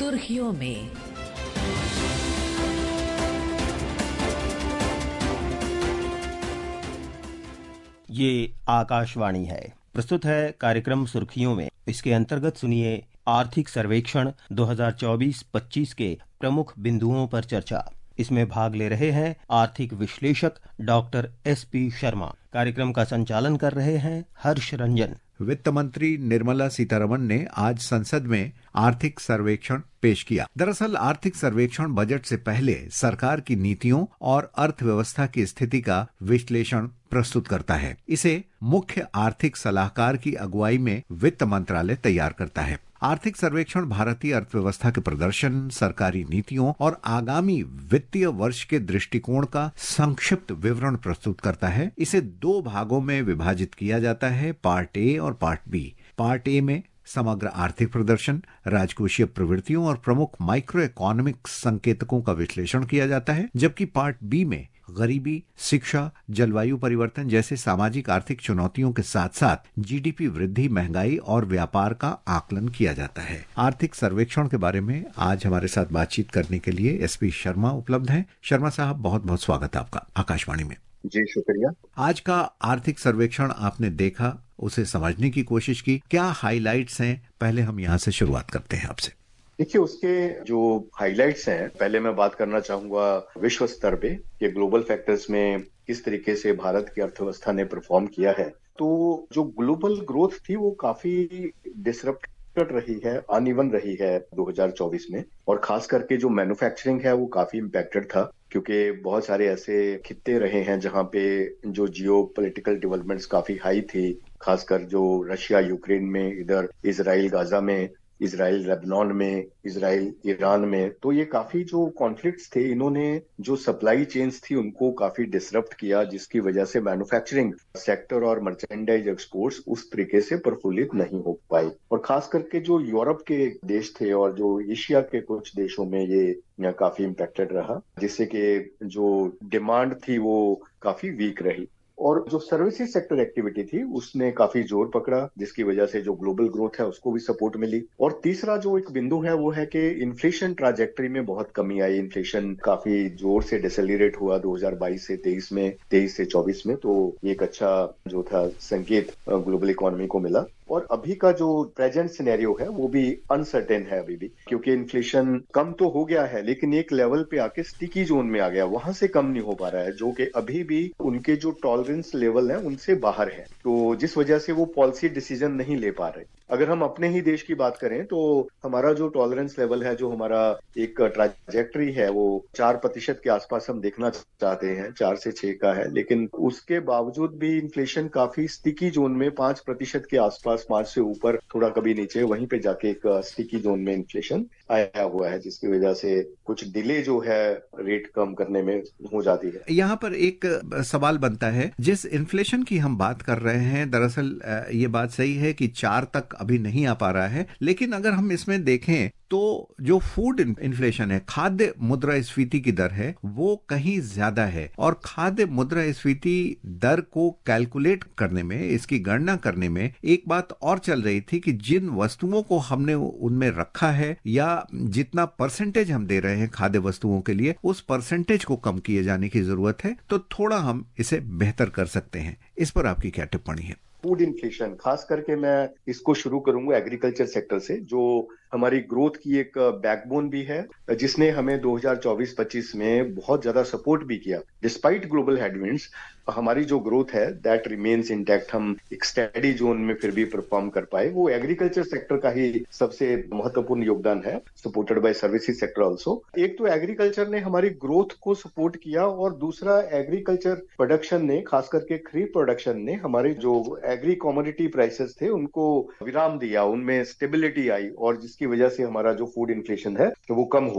सुर्खियों में। ये आकाशवाणी है। प्रस्तुत है कार्यक्रम सुर्खियों में। इसके अंतर्गत सुनिए आर्थिक सर्वेक्षण 2024-25 के प्रमुख बिंदुओं पर चर्चा। इसमें भाग ले रहे हैं आर्थिक विश्लेषक डॉक्टर SP शर्मा। कार्यक्रम का संचालन कर रहे हैं हर्ष रंजन। वित्त मंत्री निर्मला सीतारमण ने आज संसद में आर्थिक सर्वेक्षण पेश किया। दरअसल आर्थिक सर्वेक्षण बजट से पहले सरकार की नीतियों और अर्थव्यवस्था की स्थिति का विश्लेषण प्रस्तुत करता है। इसे मुख्य आर्थिक सलाहकार की अगुवाई में वित्त मंत्रालय तैयार करता है। आर्थिक सर्वेक्षण भारतीय अर्थव्यवस्था के प्रदर्शन, सरकारी नीतियों और आगामी वित्तीय वर्ष के दृष्टिकोण का संक्षिप्त विवरण प्रस्तुत करता है। इसे 2 भागों में विभाजित किया जाता है, पार्ट ए और पार्ट बी। पार्ट ए में समग्र आर्थिक प्रदर्शन, राजकोषीय प्रवृत्तियों और प्रमुख माइक्रो इकोनॉमिक संकेतकों का विश्लेषण किया जाता है, जबकि पार्ट बी में गरीबी, शिक्षा, जलवायु परिवर्तन जैसे सामाजिक आर्थिक चुनौतियों के साथ साथ GDP वृद्धि, महंगाई और व्यापार का आकलन किया जाता है। आर्थिक सर्वेक्षण के बारे में आज हमारे साथ बातचीत करने के लिए SP शर्मा उपलब्ध हैं। शर्मा साहब, बहुत बहुत स्वागत है आपका आकाशवाणी में। जी शुक्रिया। आज का आर्थिक सर्वेक्षण आपने देखा, उसे समझने की कोशिश की, क्या हाइलाइट्स हैं? पहले हम यहाँ से शुरुआत करते हैं आपसे। देखिए, उसके जो हाइलाइट्स हैं, पहले मैं बात करना चाहूंगा विश्व स्तर पे कि ग्लोबल फैक्टर्स में किस तरीके से भारत की अर्थव्यवस्था ने परफॉर्म किया है। तो जो ग्लोबल ग्रोथ थी वो काफी डिसरप्टेड रही है, अनइवन रही है 2024 में, और खास करके जो मैन्युफैक्चरिंग है वो काफी इम्पैक्टेड था, क्योंकि बहुत सारे ऐसे खित्ते रहे हैं जहां पे जो जियो पॉलिटिकल डेवलपमेंट्स काफी हाई थी, खासकर जो रशिया यूक्रेन में, इधर इजराइल गाजा में, इजराइल लेबनान में, इजराइल ईरान में। तो ये काफी जो कॉन्फ्लिक्ट्स थे, इन्होंने जो सप्लाई चेन्स थी उनको काफी डिसरप्ट किया, जिसकी वजह से मैन्युफैक्चरिंग सेक्टर और मर्चेंडाइज एक्सपोर्ट्स उस तरीके से प्रफुल्लित नहीं हो पाई। और खास करके जो यूरोप के देश थे और जो एशिया के कुछ देशों में ये काफी इम्पैक्टेड रहा, जिससे कि जो डिमांड थी वो काफी वीक रही। और जो सर्विसेज सेक्टर एक्टिविटी थी उसने काफी जोर पकड़ा, जिसकी वजह से जो ग्लोबल ग्रोथ है उसको भी सपोर्ट मिली। और तीसरा जो एक बिंदु है वो है कि इन्फ्लेशन ट्राजेक्टरी में बहुत कमी आई। इन्फ्लेशन काफी जोर से डिसेलरेट हुआ 2022 से 23 में, 23 से 24 में। तो ये एक अच्छा जो था संकेत ग्लोबल इकोनॉमी को मिला। और अभी का जो प्रेजेंट सिनेरियो है वो भी अनसर्टेन है अभी भी, क्योंकि इन्फ्लेशन कम तो हो गया है लेकिन एक लेवल पे आके स्टिकी जोन में आ गया, वहां से कम नहीं हो पा रहा है, जो कि अभी भी उनके जो टॉलरेंस लेवल है उनसे बाहर है। तो जिस वजह से वो पॉलिसी डिसीजन नहीं ले पा रहे। अगर हम अपने ही देश की बात करें तो हमारा जो टॉलरेंस लेवल है, जो हमारा एक ट्राजेक्टरी है, वो 4% के आसपास हम देखना चाहते हैं, 4 से 6 का है, लेकिन उसके बावजूद भी इन्फ्लेशन काफी स्टिकी जोन में 5% के आसपास, 5 से ऊपर, थोड़ा कभी नीचे, वहीं पे जाके एक स्टिकी जोन में इन्फ्लेशन आया हुआ है, जिसकी वजह से कुछ डिले जो है रेट कम करने में हो जाती है। यहाँ पर एक सवाल बनता है, जिस इन्फ्लेशन की हम बात कर रहे हैं, दरअसल ये बात सही है कि 4 तक अभी नहीं आ पा रहा है, लेकिन अगर हम इसमें देखें तो जो फूड इन्फ्लेशन है, खाद्य मुद्रास्फीति की दर है, वो कहीं ज्यादा है। और खाद्य मुद्रास्फीति दर को कैलकुलेट करने में, इसकी गणना करने में एक बात और चल रही थी कि जिन वस्तुओं को हमने उनमें रखा है या जितना परसेंटेज हम दे रहे हैं खाद्य वस्तुओं के लिए, उस परसेंटेज को कम किए जाने की जरूरत है, तो थोड़ा हम इसे बेहतर कर सकते हैं। इस पर आपकी क्या टिप्पणी है? फूड इन्फ्लेशन, खास करके मैं इसको शुरू करूंगा एग्रीकल्चर सेक्टर से, जो हमारी ग्रोथ की एक बैकबोन भी है, जिसने हमें 2024-25 में बहुत ज्यादा सपोर्ट भी किया। डिस्पाइट ग्लोबल हेडविंड्स, हमारी जो ग्रोथ है दैट रिमेन्स इंटैक्ट। हम एक स्टेडी जोन में फिर भी परफॉर्म कर पाए। वो एग्रीकल्चर सेक्टर का ही सबसे महत्वपूर्ण योगदान है, supported by services sector also. एक तो एग्रीकल्चर ने हमारी ग्रोथ को सपोर्ट किया, और दूसरा एग्रीकल्चर प्रोडक्शन ने, खास करके खरीफ प्रोडक्शन ने, हमारे जो एग्री कमोडिटी प्राइसेस थे उनको विराम दिया, उनमें स्टेबिलिटी आई, और जिसकी वजह से हमारा जो फूड इन्फ्लेशन है तो वो कम हुआ।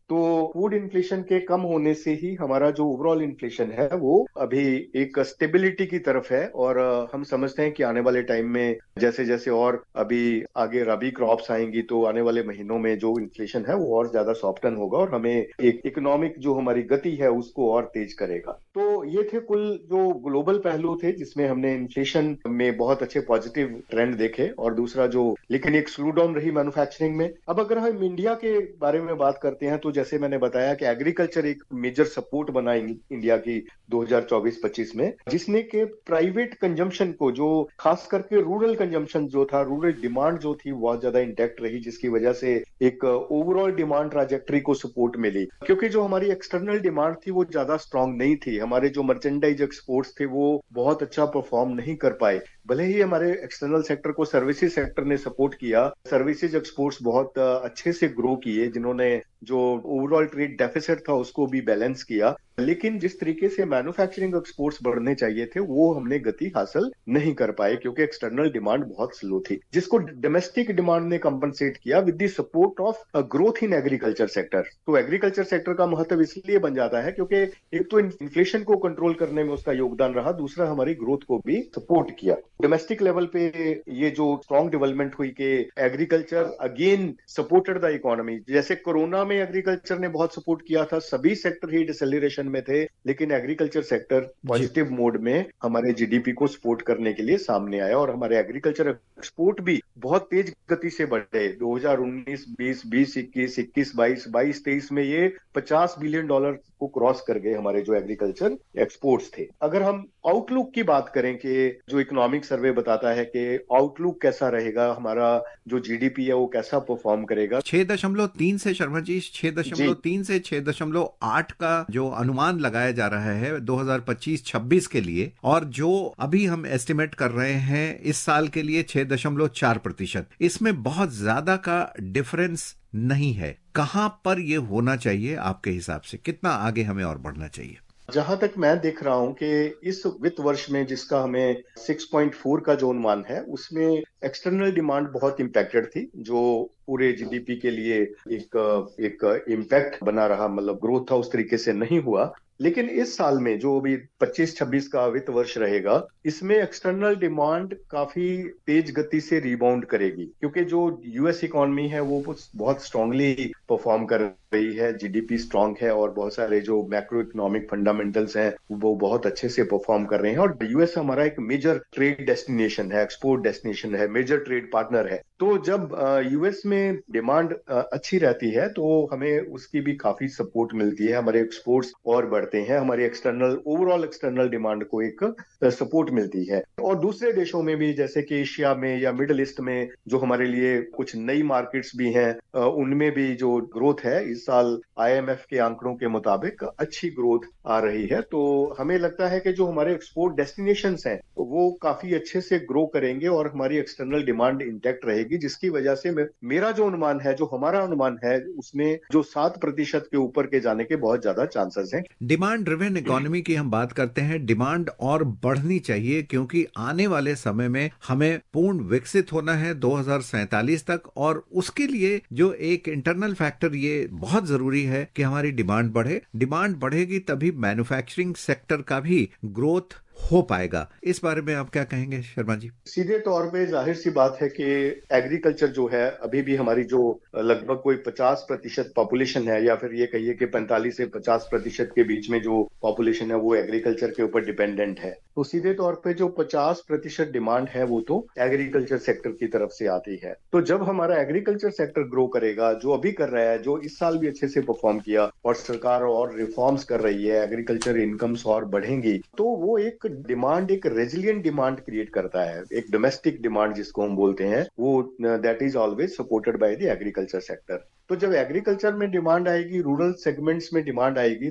तो फूड इन्फ्लेशन के कम होने से ही हमारा जो ओवरऑल इन्फ्लेशन है वो अभी एक स्टेबिलिटी की तरफ है। और हम समझते हैं कि आने वाले टाइम में जैसे जैसे और अभी आगे रबी क्रॉप्स आएंगी तो आने वाले महीनों में जो इन्फ्लेशन है वो और ज्यादा सॉफ्टन होगा और हमें एक इकोनॉमिक जो हमारी गति है उसको और तेज करेगा। तो ये थे कुल जो ग्लोबल पहलू थे जिसमें हमने इन्फ्लेशन में बहुत अच्छे पॉजिटिव ट्रेंड देखे। और दूसरा जो लेकिन एक स्लो डाउन रही मैन्युफैक्चरिंग में। अब अगर हम इंडिया के बारे में बात करते हैं तो जैसे मैंने बताया कि एग्रीकल्चर एक मेजर सपोर्ट बना इंडिया की 2024-25 में, जिसने के प्राइवेट कंजम्पशन को, जो खास करके रूरल कंजम्पशन जो था, रूरल डिमांड जो थी बहुत ज्यादा इंटैक्ट रही, जिसकी वजह से एक ओवरऑल डिमांड ट्रैजेक्टरी को सपोर्ट मिली। क्योंकि जो हमारी एक्सटर्नल डिमांड थी वो ज्यादा स्ट्रांग नहीं थी, हमारे जो मर्चेंडाइज एक्सपोर्ट्स थे वो बहुत अच्छा परफॉर्म नहीं कर पाए। भले ही हमारे एक्सटर्नल सेक्टर को सर्विसेज सेक्टर ने सपोर्ट किया, सर्विसेज एक्सपोर्ट्स बहुत अच्छे से ग्रो किए, जिन्होंने जो ओवरऑल ट्रेड डेफिसिट था उसको भी बैलेंस किया। लेकिन जिस तरीके से मैन्युफैक्चरिंग एक्सपोर्ट्स बढ़ने चाहिए थे वो हमने गति हासिल नहीं कर पाए क्योंकि एक्सटर्नल डिमांड बहुत स्लो थी, जिसको डोमेस्टिक डिमांड ने कंपनसेट किया with the support of growth in agriculture sector. तो एग्रीकल्चर सेक्टर का महत्व इसलिए बन जाता है क्योंकि एक तो इन्फ्लेशन को कंट्रोल करने में उसका योगदान रहा, दूसरा हमारी ग्रोथ को भी सपोर्ट किया। डोमेस्टिक लेवल पे ये जो स्ट्रॉन्ग डेवलपमेंट हुई कि agriculture again supported the economy. जैसे कोरोना में एग्रीकल्चर ने बहुत सपोर्ट किया था, सभी सेक्टर ही डिसेलरेशन में थे, लेकिन एग्रीकल्चर सेक्टर पॉजिटिव मोड में हमारे जीडीपी को सपोर्ट करने के लिए सामने आया और हमारे एग्रीकल्चर एक्सपोर्ट भी बहुत तेज गति से बढ़े। 2019, 20, 21, 22, 23 में ये $50 बिलियन को क्रॉस कर गए हमारे जो एग्रीकल्चर एक्सपोर्ट्स थे। अगर हम आउटलुक की बात करें कि जो इकोनॉमिक सर्वे बताता है कि आउटलुक कैसा रहेगा, हमारा जो जीडीपी है वो कैसा परफॉर्म करेगा, 6.3 से शर्मा जी 6.3 से 6.8 का जो अनुमान लगाया जा रहा है 2025-26 के लिए, और जो अभी हम एस्टिमेट कर रहे हैं इस साल के लिए 6.4%। इसमें बहुत ज्यादा का डिफरेंस नहीं है। कहां पर ये होना चाहिए आपके हिसाब से? कितना आगे हमें और बढ़ना चाहिए? जहां तक मैं देख रहा हूं कि इस वित्त वर्ष में जिसका हमें 6.4 का जो अनुमान है उसमें एक्सटर्नल डिमांड बहुत इम्पैक्टेड थी, जो पूरे जीडीपी के लिए एक इम्पैक्ट बना रहा, मतलब ग्रोथ था उस तरीके से नहीं हुआ। लेकिन इस साल में जो भी 25-26 का वित्त वर्ष रहेगा, इसमें एक्सटर्नल डिमांड काफी तेज गति से रिबाउंड करेगी क्योंकि जो यूएस इकोनॉमी है वो बहुत स्ट्रांगली परफॉर्म कर रही है, जीडीपी स्ट्रांग है और बहुत सारे जो मैक्रो इकोनॉमिक फंडामेंटल्स हैं वो बहुत अच्छे से परफॉर्म कर रहे हैं। और यूएस हमारा एक मेजर ट्रेड डेस्टिनेशन है, एक्सपोर्ट डेस्टिनेशन है, मेजर ट्रेड पार्टनर है। तो जब यूएस में डिमांड अच्छी रहती है तो हमें उसकी भी काफी सपोर्ट मिलती है, हमारे एक्सपोर्ट्स और बढ़ते हैं, हमारी ओवरऑल एक्सटर्नल डिमांड को एक सपोर्ट मिलती है। और दूसरे देशों में भी जैसे कि एशिया में या मिडिल ईस्ट में जो हमारे लिए कुछ नई मार्केट्स भी हैं, उनमें भी जो ग्रोथ है इस साल आईएमएफ के आंकड़ों के मुताबिक अच्छी ग्रोथ आ रही है। तो हमें लगता है कि जो हमारे एक्सपोर्ट डेस्टिनेशंस हैं वो काफी अच्छे से ग्रो करेंगे और हमारी एक्सटर्नल डिमांड इंटैक्ट रहेगी, जिसकी वजह से मेरा जो अनुमान है, जो हमारा अनुमान है, उसमें जो 7% के ऊपर के जाने के बहुत ज्यादा चांसेस हैं। डिमांड ड्रिवन इकोनॉमी की हम बात करते हैं, डिमांड और बढ़नी चाहिए क्योंकि आने वाले समय में हमें पूर्ण विकसित होना है 2047 तक, और उसके लिए जो एक इंटरनल फैक्टर ये बहुत जरूरी है कि हमारी डिमांड बढ़े। डिमांड बढ़ेगी तभी मैन्युफैक्चरिंग सेक्टर का भी ग्रोथ हो पाएगा। इस बारे में आप क्या कहेंगे शर्मा जी? सीधे तौर पे जाहिर सी बात है कि एग्रीकल्चर जो है अभी भी हमारी जो लगभग कोई 50% पॉपुलेशन है, या फिर ये कहिए कि 45 से 50% के बीच में जो पॉपुलेशन है वो एग्रीकल्चर के ऊपर डिपेंडेंट है। तो सीधे तौर पे जो 50% डिमांड है वो तो एग्रीकल्चर सेक्टर की तरफ से आती है। तो जब हमारा एग्रीकल्चर सेक्टर ग्रो करेगा, जो अभी कर रहा है, जो इस साल भी अच्छे से परफॉर्म किया और सरकार और रिफॉर्म्स कर रही है, एग्रीकल्चर इनकम्स और बढ़ेंगी, तो वो एक डिमांड, एक रेजिलियंट डिमांड क्रिएट करता है, एक डोमेस्टिक डिमांड जिसको हम बोलते हैं, वो that is always supported by the agriculture sector. तो जब एग्रीकल्चर में डिमांड आएगी, रूरल सेगमेंट्स में डिमांड आएगी, तो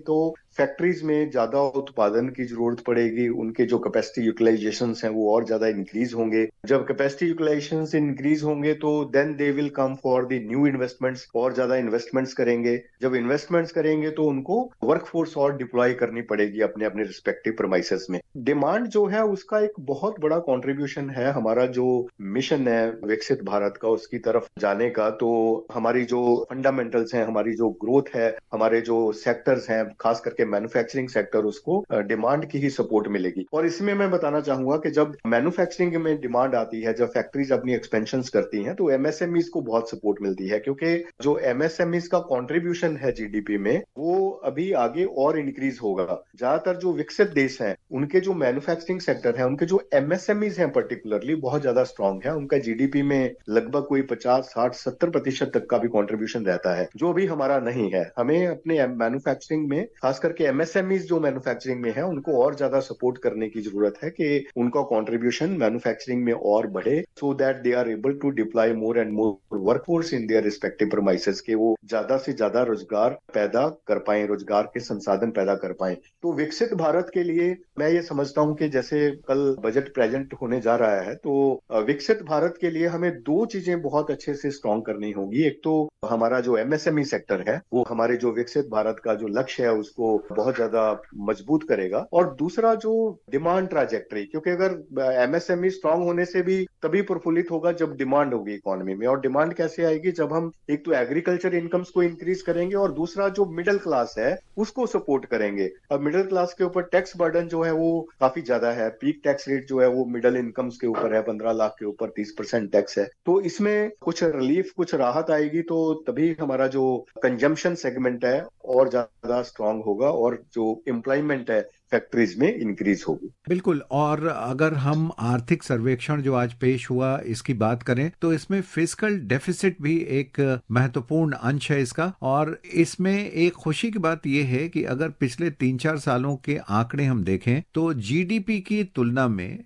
फैक्ट्रीज में ज्यादा उत्पादन की जरूरत पड़ेगी, उनके जो कैपेसिटी यूटिलाइजेशन हैं वो और ज्यादा इंक्रीज होंगे। जब कैपेसिटी यूटिलाइजेशन इंक्रीज होंगे तो then they will come for the new investments, और ज्यादा इन्वेस्टमेंट्स करेंगे। जब इन्वेस्टमेंट्स करेंगे तो उनको वर्कफोर्स और डिप्लॉय करनी पड़ेगी अपने अपने रिस्पेक्टिव प्रेमाइसेस में। डिमांड जो है उसका एक बहुत बड़ा कॉन्ट्रीब्यूशन है हमारा जो मिशन है विकसित भारत का, उसकी तरफ जाने का। तो हमारी जो फंडामेंटल्स हैं, हमारी जो ग्रोथ है, हमारे जो सेक्टर्स हैं, खास करके मैन्युफैक्चरिंग सेक्टर, उसको डिमांड की ही सपोर्ट मिलेगी। और इसमें मैं बताना चाहूंगा कि जब मैन्युफैक्चरिंग में डिमांड आती है, जब फैक्ट्रीज अपनी एक्सपेंशन करती हैं, तो एमएसएमईज को बहुत सपोर्ट मिलती है, क्योंकि जो एमएसएमईज का कॉन्ट्रीब्यूशन है जीडीपी में वो अभी आगे और इंक्रीज होगा। ज्यादातर जो विकसित देश हैं उनके जो मैन्युफैक्चरिंग सेक्टर है, उनके जो एमएसएमईज हैं पर्टिकुलरली बहुत ज्यादा स्ट्रांग है। उनका जीडीपी में लगभग कोई 50, 60, 70% तक का भी कॉन्ट्रीब्यूशन रहता है, जो भी हमारा नहीं है। हमें अपने मैन्युफैक्चरिंग में, खास करके एमएसएमईज जो मैन्युफैक्चरिंग में है, उनको और ज्यादा सपोर्ट करने की जरूरत है कि उनका कॉन्ट्रीब्यूशन मैन्युफैक्चरिंग में और बढ़े, so that they are able to deploy more and more workforce in their respective premises, के वो ज्यादा से ज्यादा रोजगार पैदा कर पाए, रोजगार के संसाधन पैदा कर पाए। तो विकसित भारत के लिए मैं ये समझता हूं कि जैसे कल बजट प्रेजेंट होने जा रहा है, तो विकसित भारत के लिए हमें दो चीजें बहुत अच्छे से स्ट्रॉन्ग करनी होगी। एक तो हमारा जो एमएसएमई सेक्टर है वो हमारे जो विकसित भारत का जो लक्ष्य है उसको बहुत ज्यादा मजबूत करेगा, और दूसरा जो डिमांड ट्रैजेक्टरी, क्योंकि अगर एमएसएमई स्ट्रांग होने से भी तभी प्रफुल्लित होगा जब डिमांड होगी इकोनॉमी में। और डिमांड कैसे आएगी? जब हम एक तो एग्रीकल्चर इनकम्स को इंक्रीज करेंगे और दूसरा जो मिडिल क्लास है उसको सपोर्ट करेंगे। अब मिडिल क्लास के ऊपर टैक्स बर्डन जो है वो काफी ज्यादा है। पीक टैक्स रेट जो है वो मिडिल इनकम्स के ऊपर है, 15 लाख के ऊपर 30% टैक्स है। तो इसमें कुछ रिलीफ, कुछ राहत आएगी, तो तभी हमारा जो कंजम्पशन सेगमेंट है और ज्यादा स्ट्रांग होगा और जो एम्प्लॉयमेंट है फैक्ट्रीज में इंक्रीज होगी। बिल्कुल। और अगर हम आर्थिक सर्वेक्षण जो आज पेश हुआ इसकी बात करें तो इसमें फिस्कल डेफिसिट भी एक महत्वपूर्ण अंश है इसका। और इसमें एक खुशी की बात यह है कि अगर पिछले 3-4 सालों के आंकड़े हम देखें तो जीडीपी की तुलना में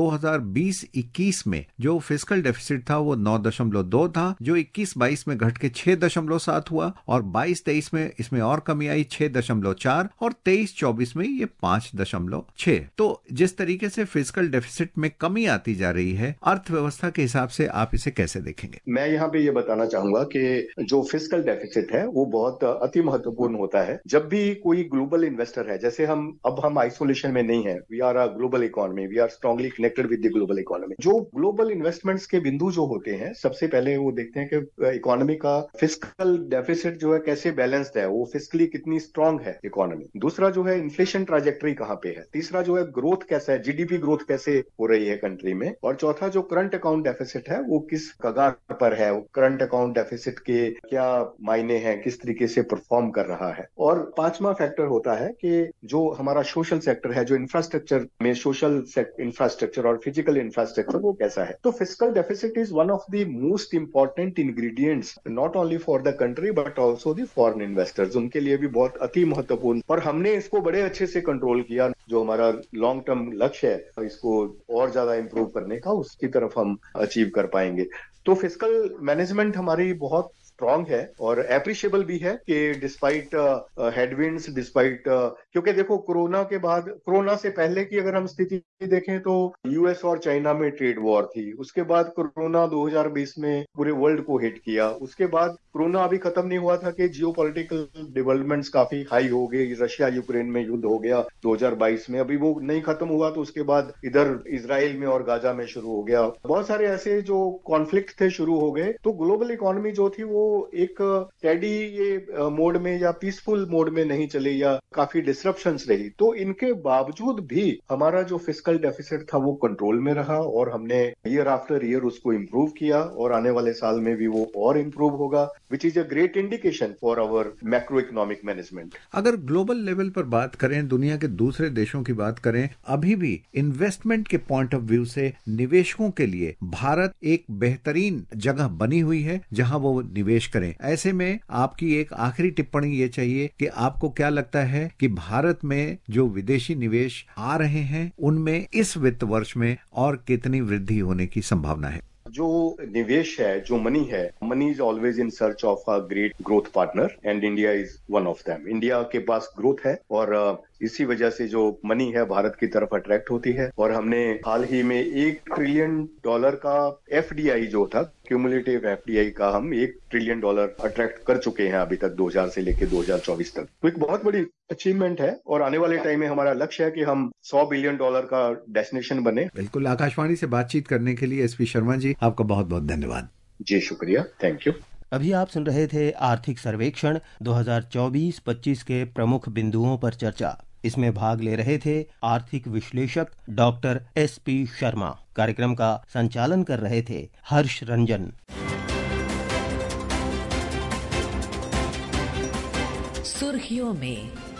2020-21 में जो फिस्कल डेफिसिट था वो 9.2 था, जो 21-22 में घट के 6.7 हुआ, और 22-23 में इसमें और कमी आई 6.4, और 23-24 में ये 5.6। तो जिस तरीके से फिस्कल डेफिसिट में कमी आती जा रही है, अर्थव्यवस्था के हिसाब से आप इसे कैसे देखेंगे? मैं यहाँ पे ये बताना चाहूंगा कि जो फिस्कल डेफिसिट है वो बहुत अति महत्वपूर्ण होता है। जब भी कोई ग्लोबल इन्वेस्टर है, जैसे हम आइसोलेशन में नहीं है, we are a global economy, we are strongly connected with the global economy. जो ग्लोबल इन्वेस्टमेंट्स के बिंदु जो होते हैं, सबसे पहले वो देखते हैं कि इकोनॉमी का फिस्कल डेफिसिट जो है कैसे बैलेंस्ड है, वो फिस्कली कितनी स्ट्रांग है इकोनॉमी। दूसरा जो है इन्फ्लेशन ट्रैजेक्टरी कहाँ पे है। तीसरा जो है ग्रोथ कैसा है, जीडीपी ग्रोथ कैसे हो रही है कंट्री में। और चौथा जो करंट अकाउंट डेफिसिट है वो किस कगार पर है, करंट अकाउंट डेफिसिट के क्या मायने हैं, किस तरीके से परफॉर्म कर रहा है। और पांचवा फैक्टर होता है कि जो हमारा सोशल सेक्टर है, जो इंफ्रास्ट्रक्चर में सोशल इंफ्रास्ट्रक्चर और फिजिकल इंफ्रास्ट्रक्चर वो कैसा है। तो fiscal deficit is one of the most important ingredients not only for the country but also the foreign investors, उनके लिए भी बहुत अति महत्वपूर्ण। और हमने इसको बड़े अच्छे से कंट्रोल किया। जो हमारा लॉन्ग टर्म लक्ष्य है इसको और ज्यादा इंप्रूव करने का, उसकी तरफ हम अचीव कर पाएंगे। तो फिस्कल मैनेजमेंट हमारी बहुत स्ट्रांग है और एप्रिशिएबल भी है कि डिस्पाइट हेडविंड्स, डिस्पाइट क्योंकि देखो कोरोना के बाद, कोरोना से पहले की अगर हम स्थिति देखें तो यूएस और चाइना में ट्रेड वॉर थी। उसके बाद कोरोना 2020 में पूरे वर्ल्ड को हिट किया। उसके बाद कोरोना अभी खत्म नहीं हुआ था कि जियोपॉलिटिकल डेवलपमेंट्स काफी हाई हो गए। रशिया यूक्रेन में युद्ध हो गया 2022 में, अभी वो नहीं खत्म हुआ तो उसके बाद इधर इजराइल में और गाजा में शुरू हो गया। बहुत सारे ऐसे जो कॉन्फ्लिक्ट थे शुरू हो गए। तो ग्लोबल इकोनॉमी जो थी वो एक स्टेडी ये मोड में या पीसफुल मोड में नहीं चली, या काफी डिसरप्शंस रही। तो इनके बावजूद भी हमारा जो फिस्कल डेफिसिट था वो कंट्रोल में रहा और हमने ईयर आफ्टर ईयर उसको इंप्रूव किया और आने वाले साल में भी वो और इंप्रूव होगा, which is a great indication for our macro economic management. अगर ग्लोबल लेवल पर बात करें, दुनिया के दूसरे देशों की बात करें, अभी भी इन्वेस्टमेंट के पॉइंट ऑफ व्यू से निवेशकों के लिए भारत एक बेहतरीन जगह बनी हुई है जहां वो निवेश करें। ऐसे में आपकी एक आखिरी टिप्पणी ये चाहिए कि आपको क्या लगता है कि भारत में जो विदेशी निवेश आ रहे हैं उनमें इस वित्त वर्ष में और कितनी वृद्धि होने की संभावना है? जो निवेश है, जो money is always in search of a great growth partner and India is one of them. India के पास ग्रोथ है और इसी वजह से जो मनी है भारत की तरफ अट्रैक्ट होती है। और हमने हाल ही में $1 ट्रिलियन का FDI जो था, क्यूमुलेटिव FDI का हम $1 ट्रिलियन अट्रैक्ट कर चुके हैं अभी तक 2000 से लेकर 2024 तक। तो एक बहुत बड़ी अचीवमेंट है और आने वाले टाइम में हमारा लक्ष्य है कि हम $100 बिलियन का डेस्टिनेशन बने। बिल्कुल। आकाशवाणी से बातचीत करने के लिए SP शर्मा जी, आपका बहुत बहुत धन्यवाद। जी शुक्रिया, थैंक यू। अभी आप सुन रहे थे आर्थिक सर्वेक्षण 2024-25 के प्रमुख बिंदुओं पर चर्चा। इसमें भाग ले रहे थे आर्थिक विश्लेषक डॉक्टर SP शर्मा। कार्यक्रम का संचालन कर रहे थे हर्ष रंजन। सुर्खियों में